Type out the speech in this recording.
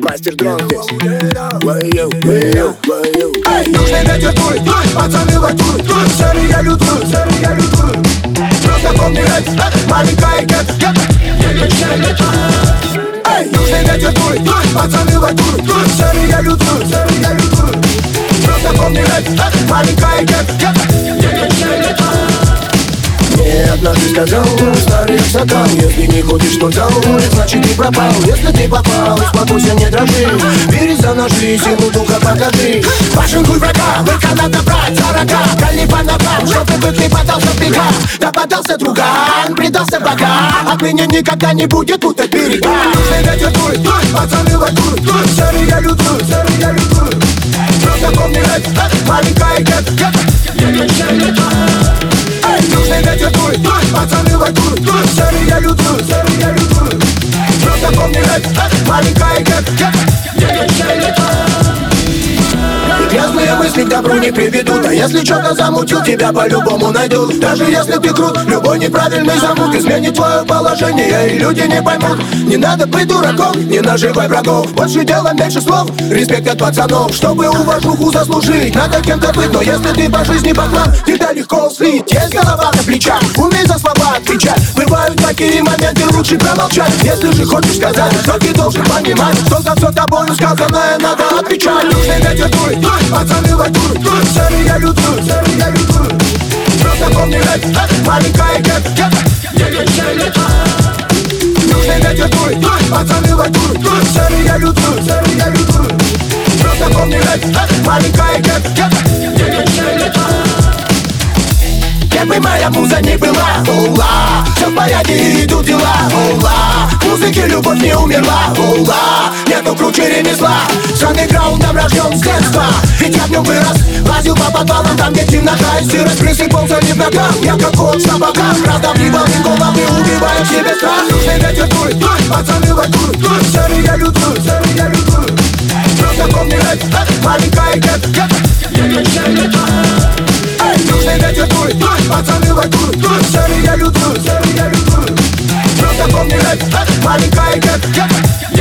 мастер дрон здесь. Way-yo, way-yo, way-yo. Эй, южный ветер дует, пацаны лайтуют, серый я лютую, просто помни это, маленькая гетто. Эй, южный ветер дует, пацаны лайтуют, серый я лютую, просто помни это, маленькая гетто. Мне однажды сказал старый аксакал: если не ходишь по залу, значит ты пропал. Если ты попал, успокойся, не дрожи, бери за ножи, силу духа покажи. Пошинкуй врага, быка надо брать за рога. Кали по ногам, чтоб ты бык не подался в бега. Да подался друган, предался богам. Отныне никогда не будет путать берега. Южный ветер дует, пацаны лайтуют, серый я лютую, просто помни это, маленькая гетто. Эй, южный ветер дует, пацаны лайтуют, серый я лютую, просто помни это, маленькая гетто. Грязные мысли к добру не приведут, а если что-то замутил, тебя по-любому найдут. Даже если ты крут, любой неправильный замут изменит твое положение, и люди не поймут. Не надо быть дураком, не наживай врагов. Больше дела, меньше слов, респект от пацанов. Чтобы уважуху заслужить, надо кем-то быть. Но если ты по жизни баклан, тебя легко слить. Есть голова на плечах, умей за слова отвечать. Бывают такие моменты, лучше промолчать. Если же хочешь сказать, то ты должен понимать, что за все тобою сказанное надо отвечать. Южный ветер дует, пацаны лайтуют, серый я лютую, просто помни это, маленькая гетто. Южный ветер дует, пацаны лайтуют, серый я лютую, просто помни это, маленькая гетто. Кем бы моя муза не была, ола, все в порядке, идут дела, ола. К музыке любовь не умерла, ола. Нету круче ремесла, с андеграундом рожден с детства. Ведь я в нем вырос, лазил по подвалам, там где темнота и сырость. Крысы ползали в ногах, я как кот на боках. Раздавливал им головы, убивая в себе страх. Южный ветер дует, пацаны лайтуют, серый я лютую, просто помни это, маленькая гетто. Эй, южный ветер дует, пацаны лайтуют, серый я лютую, просто помни это, маленькая гетто.